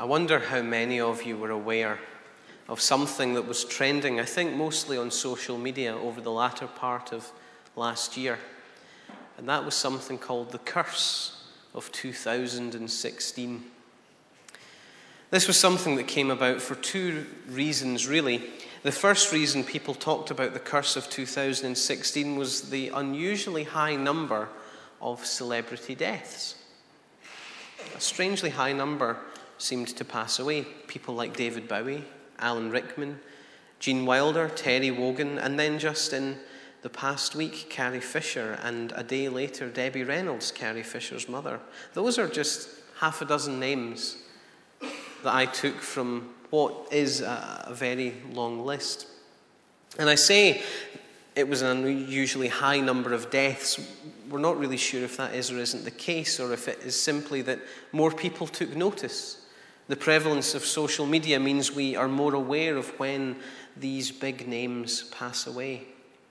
I wonder how many of you were aware of something that was trending, I think mostly on social media over the latter part of last year. And that was something called the curse of 2016. This was something that came about for two reasons, really. The first reason people talked about the curse of 2016 was the unusually high number of celebrity deaths. A strangely high number seemed to pass away. People like David Bowie, Alan Rickman, Gene Wilder, Terry Wogan, and then just in the past week, Carrie Fisher, and a day later, Debbie Reynolds, Carrie Fisher's mother. Those are just half a dozen names that I took from what is a very long list. And I say it was an unusually high number of deaths. We're not really sure if that is or isn't the case, or if it is simply that more people took notice. The prevalence of social media means we are more aware of when these big names pass away.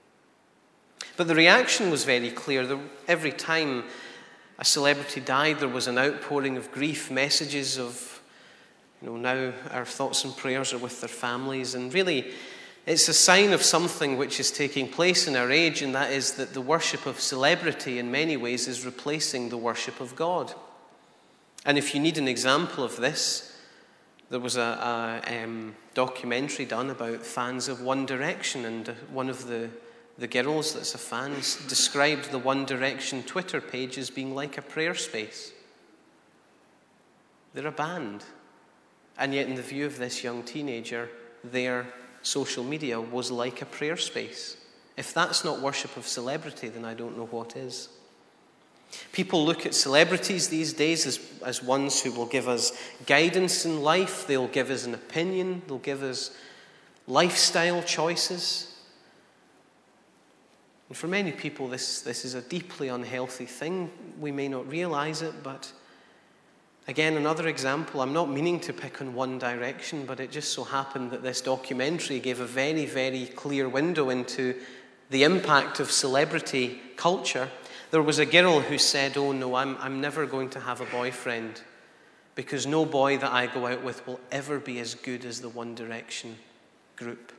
But the reaction was very clear. Every time a celebrity died, there was an outpouring of grief, messages of, now our thoughts and prayers are with their families. And really, it's a sign of something which is taking place in our age, and that is that the worship of celebrity in many ways is replacing the worship of God. And if you need an example of this, there was a documentary done about fans of One Direction, and one of the girls that's a fan described the One Direction Twitter page as being like a prayer space. They're a band. And yet in the view of this young teenager, their social media was like a prayer space. If that's not worship of celebrity, then I don't know what is. People look at celebrities these days as ones who will give us guidance in life. They'll give us an opinion. They'll give us lifestyle choices. And for many people, this is a deeply unhealthy thing. We may not realize it, but again, another example. I'm not meaning to pick on One Direction, but it just so happened that this documentary gave a very, very clear window into the impact of celebrity culture. There was a girl who said, "Oh no, I'm never going to have a boyfriend because no boy that I go out with will ever be as good as the One Direction group."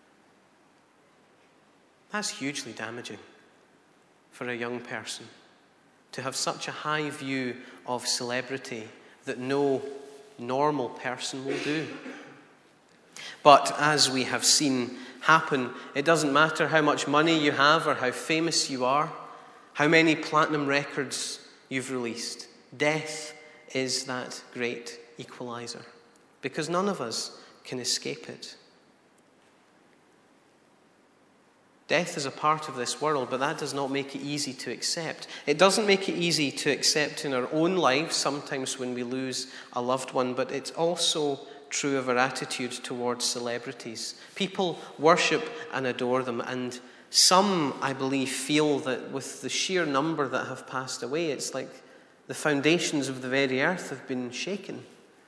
That's hugely damaging for a young person, to have such a high view of celebrity that no normal person will do. But as we have seen happen, it doesn't matter how much money you have or how famous you are, how many platinum records you've released. Death is that great equalizer, because none of us can escape it. Death is a part of this world, but that does not make it easy to accept. It doesn't make it easy to accept in our own lives, sometimes when we lose a loved one, but it's also true of our attitude towards celebrities. People worship and adore them, and some, I believe, feel that with the sheer number that have passed away, it's like the foundations of the very earth have been shaken,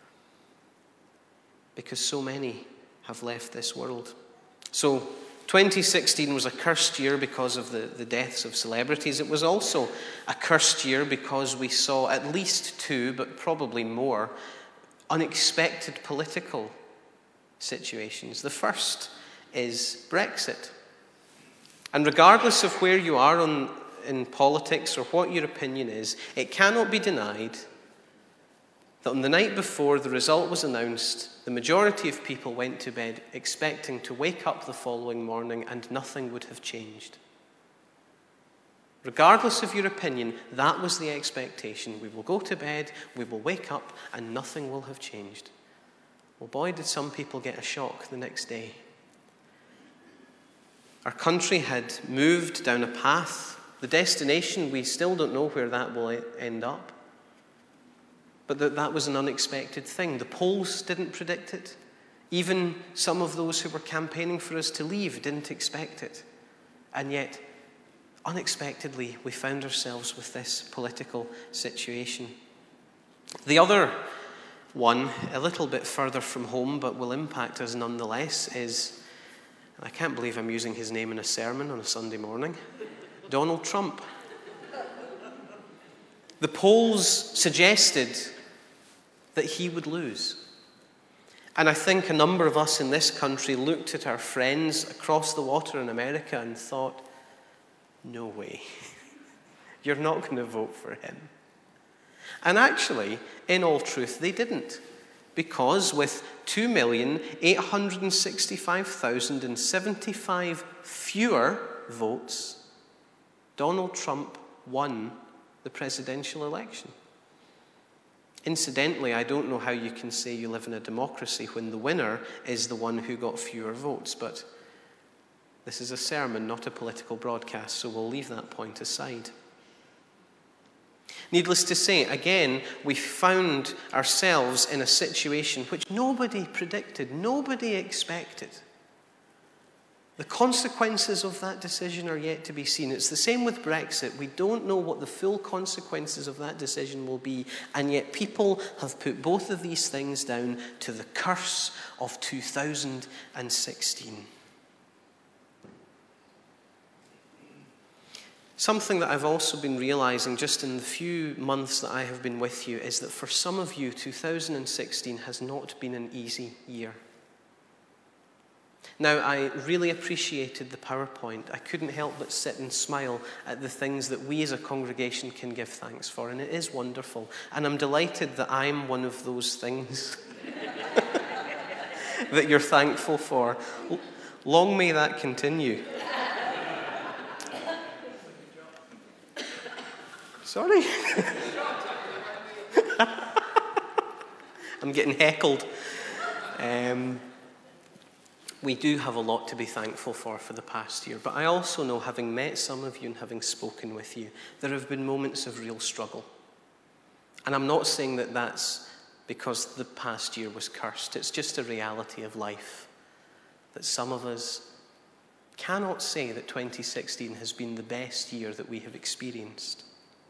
because so many have left this world. So 2016 was a cursed year because of the deaths of celebrities. It was also a cursed year because we saw at least two, but probably more, unexpected political situations. The first is Brexit. And regardless of where you are in politics or what your opinion is, it cannot be denied that on the night before the result was announced, the majority of people went to bed expecting to wake up the following morning and nothing would have changed. Regardless of your opinion, that was the expectation. We will go to bed, we will wake up, and nothing will have changed. Well, boy, did some people get a shock the next day. Our country had moved down a path. The destination, we still don't know where that will end up. But that was an unexpected thing. The polls didn't predict it. Even some of those who were campaigning for us to leave didn't expect it. And yet, unexpectedly, we found ourselves with this political situation. The other one, a little bit further from home, but will impact us nonetheless, is, and I can't believe I'm using his name in a sermon on a Sunday morning, Donald Trump. The polls suggested that he would lose. And I think a number of us in this country looked at our friends across the water in America and thought, no way, you're not going to vote for him. And actually, in all truth, they didn't. Because with 2,865,075 fewer votes, Donald Trump won the presidential election. Incidentally, I don't know how you can say you live in a democracy when the winner is the one who got fewer votes, but this is a sermon, not a political broadcast, so we'll leave that point aside. Needless to say, again, we found ourselves in a situation which nobody predicted, nobody expected. The consequences of that decision are yet to be seen. It's the same with Brexit. We don't know what the full consequences of that decision will be, and yet people have put both of these things down to the curse of 2016. Something that I've also been realizing just in the few months that I have been with you is that for some of you, 2016 has not been an easy year. Now, I really appreciated the PowerPoint. I couldn't help but sit and smile at the things that we as a congregation can give thanks for, and it is wonderful. And I'm delighted that I'm one of those things that you're thankful for. Long may that continue. Sorry? I'm getting heckled. We do have a lot to be thankful for the past year, but I also know, having met some of you and having spoken with you, there have been moments of real struggle. And I'm not saying that that's because the past year was cursed. It's just a reality of life, that some of us cannot say that 2016 has been the best year that we have experienced.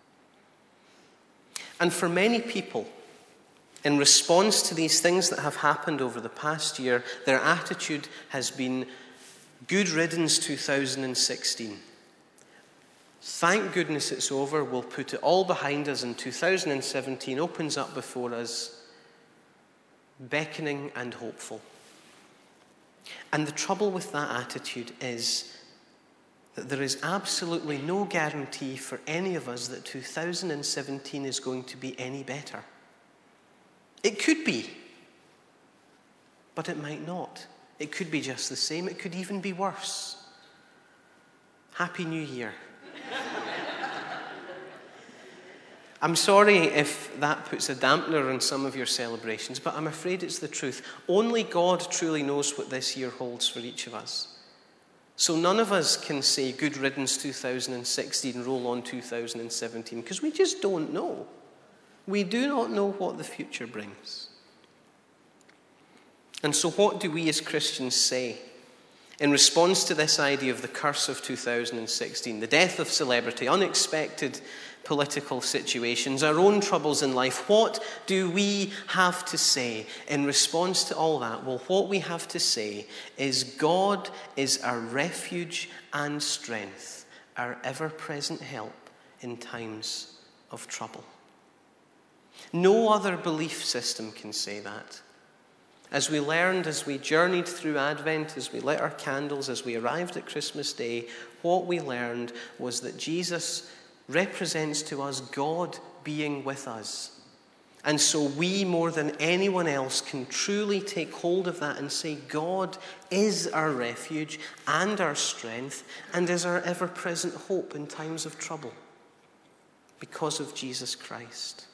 And for many people, in response to these things that have happened over the past year, their attitude has been, good riddance 2016. Thank goodness it's over. We'll put it all behind us, and 2017 opens up before us, beckoning and hopeful. And the trouble with that attitude is that there is absolutely no guarantee for any of us that 2017 is going to be any better. It could be, but it might not. It could be just the same. It could even be worse. Happy New Year. I'm sorry if that puts a dampener on some of your celebrations, but I'm afraid it's the truth. Only God truly knows what this year holds for each of us. So none of us can say good riddance 2016, roll on 2017, because we just don't know. We do not know what the future brings. And so what do we as Christians say in response to this idea of the curse of 2016, the death of celebrity, unexpected political situations, our own troubles in life? What do we have to say in response to all that? Well, what we have to say is God is our refuge and strength, our ever-present help in times of trouble. No other belief system can say that. As we learned, as we journeyed through Advent, as we lit our candles, as we arrived at Christmas Day, what we learned was that Jesus represents to us God being with us. And so we, more than anyone else, can truly take hold of that and say, God is our refuge and our strength and is our ever-present hope in times of trouble because of Jesus Christ.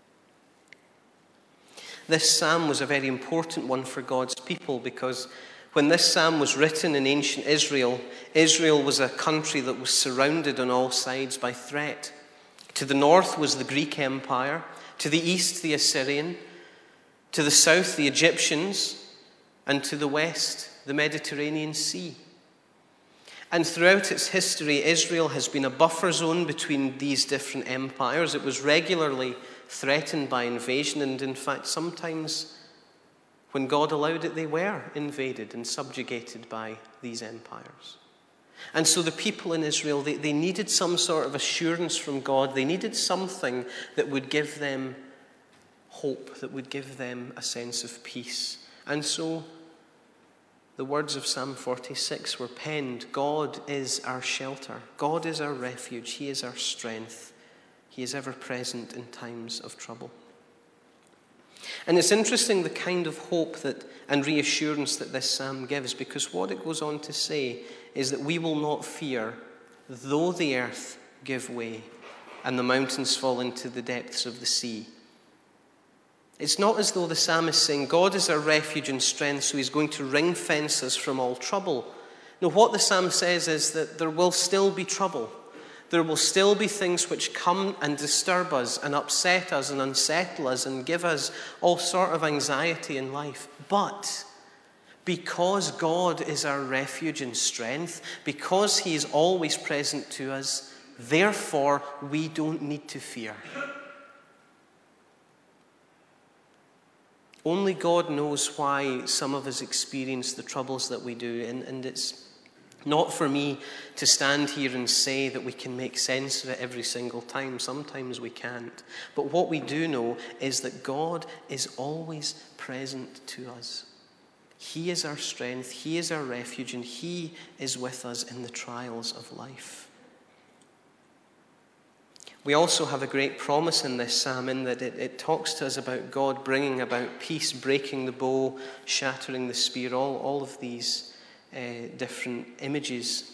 This psalm was a very important one for God's people, because when this psalm was written in ancient Israel, Israel was a country that was surrounded on all sides by threat. To the north was the Greek Empire, to the east the Assyrian, to the south the Egyptians, and to the west the Mediterranean Sea. And throughout its history, Israel has been a buffer zone between these different empires. It was regularly threatened by invasion, and in fact, sometimes when God allowed it, they were invaded and subjugated by these empires. And so the people in Israel, they needed some sort of assurance from God. They needed something that would give them hope, that would give them a sense of peace. And so the words of Psalm 46 were penned. God is our shelter. God is our refuge. He is our strength. He is ever present in times of trouble. And it's interesting the kind of hope and reassurance that this psalm gives, because what it goes on to say is that we will not fear, though the earth give way and the mountains fall into the depths of the sea. It's not as though the psalmist is saying God is our refuge and strength, so he's going to ring fence us from all trouble. No, what the psalm says is that there will still be trouble. There will still be things which come and disturb us and upset us and unsettle us and give us all sort of anxiety in life. But because God is our refuge and strength, because he is always present to us, therefore we don't need to fear. Only God knows why some of us experience the troubles that we do, and it's not for me to stand here and say that we can make sense of it every single time. Sometimes we can't. But what we do know is that God is always present to us. He is our strength, he is our refuge, and he is with us in the trials of life. We also have a great promise in this psalm in that it talks to us about God bringing about peace, breaking the bow, shattering the spear, all of these different images.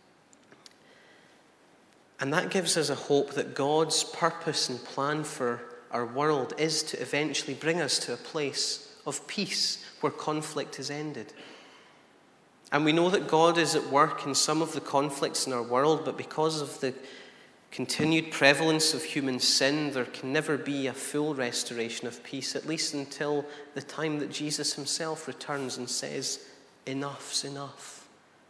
And that gives us a hope that God's purpose and plan for our world is to eventually bring us to a place of peace where conflict is ended. And we know that God is at work in some of the conflicts in our world, but because of the continued prevalence of human sin, there can never be a full restoration of peace, at least until the time that Jesus himself returns and says, enough's enough.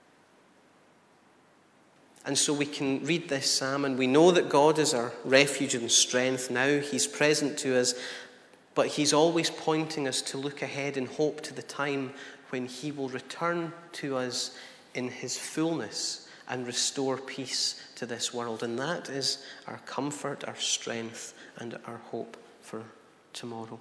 And so we can read this psalm and we know that God is our refuge and strength now. He's present to us, but he's always pointing us to look ahead in hope to the time when he will return to us in his fullness and restore peace to this world. And that is our comfort, our strength, and our hope for tomorrow.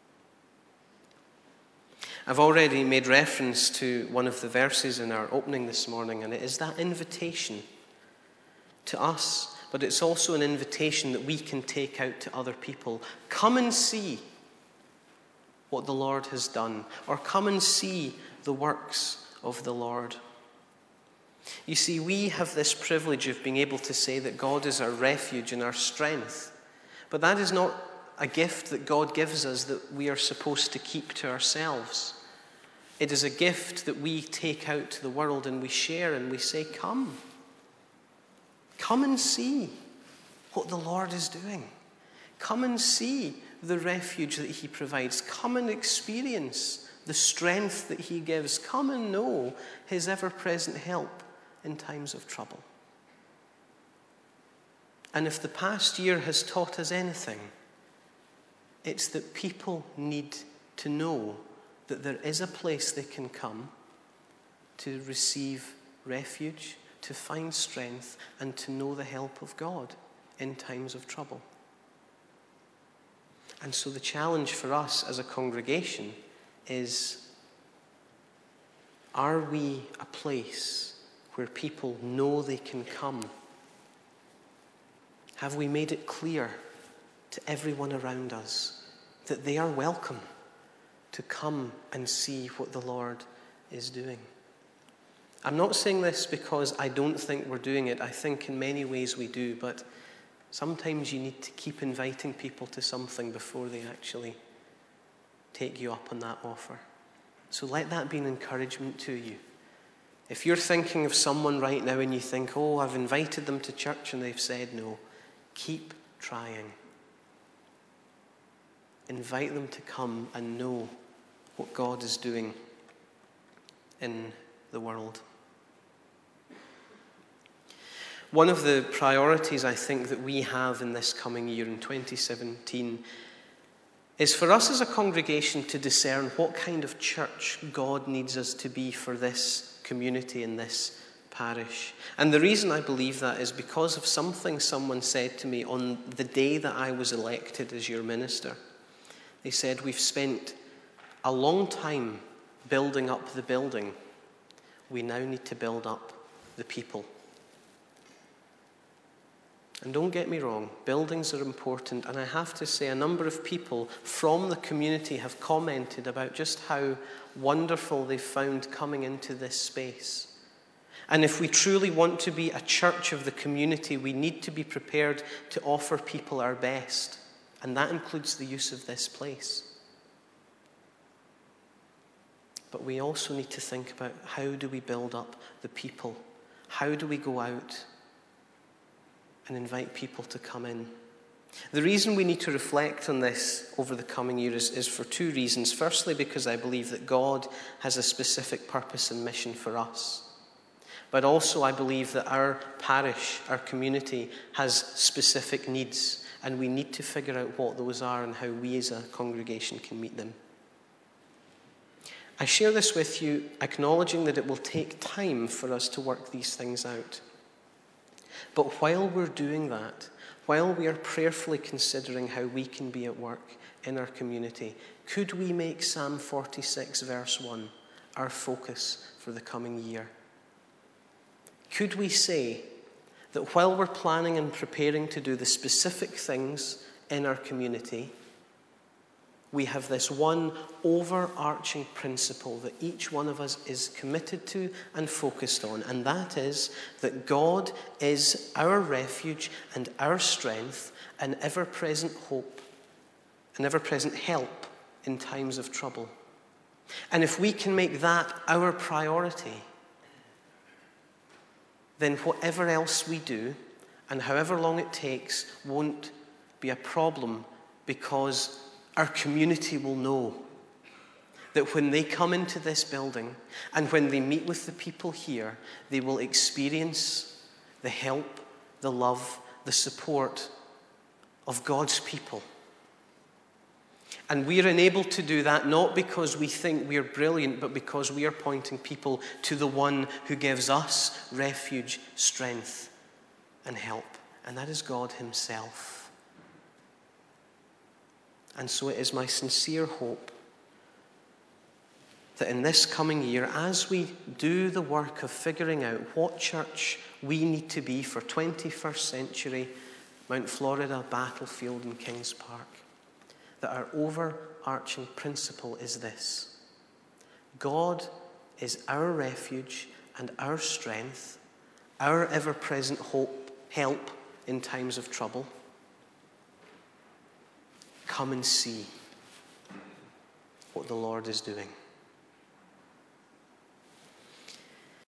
I've already made reference to one of the verses in our opening this morning, and it is that invitation to us, but it's also an invitation that we can take out to other people. Come and see what the Lord has done, or come and see the works of the Lord. You see, we have this privilege of being able to say that God is our refuge and our strength. But that is not a gift that God gives us that we are supposed to keep to ourselves. It is a gift that we take out to the world and we share and we say, come. Come and see what the Lord is doing. Come and see the refuge that he provides. Come and experience the strength that he gives. Come and know his ever-present help in times of trouble. And if the past year has taught us anything, it's that people need to know that there is a place they can come to receive refuge, to find strength, and to know the help of God in times of trouble. And so the challenge for us as a congregation is, are we a place where people know they can come? Have we made it clear to everyone around us that they are welcome to come and see what the Lord is doing? I'm not saying this because I don't think we're doing it. I think in many ways we do, but sometimes you need to keep inviting people to something before they actually take you up on that offer. So let that be an encouragement to you. If you're thinking of someone right now and you think, oh, I've invited them to church and they've said no, keep trying. Invite them to come and know what God is doing in the world. One of the priorities I think that we have in this coming year, in 2017, is for us as a congregation to discern what kind of church God needs us to be for this community in this parish. And the reason I believe that is because of something someone said to me on the day that I was elected as your minister. They said, we've spent a long time building up the building, we now need to build up the people. And don't get me wrong, buildings are important, and I have to say a number of people from the community have commented about just how wonderful they've found coming into this space. And if we truly want to be a church of the community, we need to be prepared to offer people our best, and that includes the use of this place. But we also need to think about, how do we build up the people? How do we go out and invite people to come in? The reason we need to reflect on this over the coming year is for two reasons. Firstly, because I believe that God has a specific purpose and mission for us. But also I believe that our parish, our community, has specific needs, and we need to figure out what those are and how we as a congregation can meet them. I share this with you, acknowledging that it will take time for us to work these things out. But while we're doing that, while we are prayerfully considering how we can be at work in our community, could we make Psalm 46 verse 1 our focus for the coming year? Could we say that while we're planning and preparing to do the specific things in our community, we have this one overarching principle that each one of us is committed to and focused on, and that is that God is our refuge and our strength, an ever-present hope, an ever-present help in times of trouble. And if we can make that our priority, then whatever else we do, and however long it takes, won't be a problem, because our community will know that when they come into this building and when they meet with the people here, they will experience the help, the love, the support of God's people. And we are enabled to do that not because we think we are brilliant, but because we are pointing people to the one who gives us refuge, strength, and help. And that is God himself. And so it is my sincere hope that in this coming year, as we do the work of figuring out what church we need to be for 21st century Mount Florida, Battlefield, and Kings Park, that our overarching principle is this: God is our refuge and our strength, our ever-present help in times of trouble. Come and see what the Lord is doing.